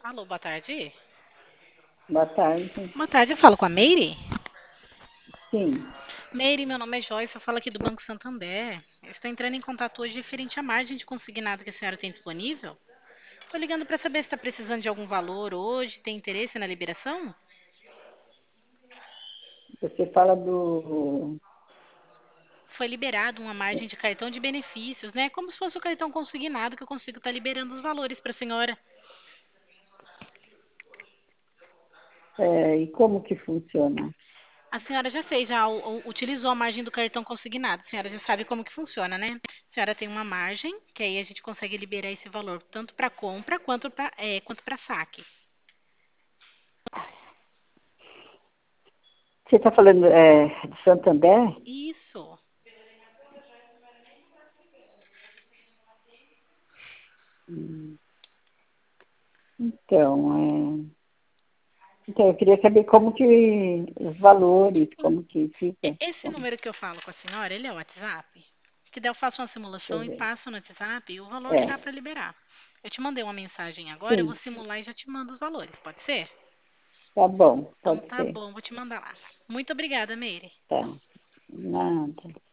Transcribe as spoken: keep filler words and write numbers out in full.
Alô, boa tarde. Boa tarde. Boa tarde, eu falo com a Meire. Sim, Meire, meu nome é Joyce, eu falo aqui do Banco Santander. Eu estou entrando em contato hoje referente à margem de consignado que a senhora tem disponível. Estou ligando para saber se está precisando de algum valor hoje, tem interesse na liberação? você fala do. Foi liberado uma margem de cartão de benefícios, né? Como se fosse o cartão consignado que eu consigo estar liberando os valores para a senhora. É, e como que funciona? A senhora já fez, já u- u- utilizou a margem do cartão consignado. A senhora já sabe como que funciona, né? A senhora tem uma margem, que aí a gente consegue liberar esse valor tanto para compra quanto para é, quanto para saque. Você está falando é, de Santander? Isso. Hum, Então, é, então, eu queria saber como que os valores, como que E- fica. Esse Como, número que eu falo com a senhora, ele é o WhatsApp? Que daí eu faço uma deixa eu simulação e ver. passo no WhatsApp e o valor que dá É, para liberar. Eu te mandei uma mensagem agora, eu vou sim, simular e já te mando os valores, pode ser? tá bom, Então pode tá ser. bom, vou te mandar lá. Muito obrigada, Meire. Tá, nada.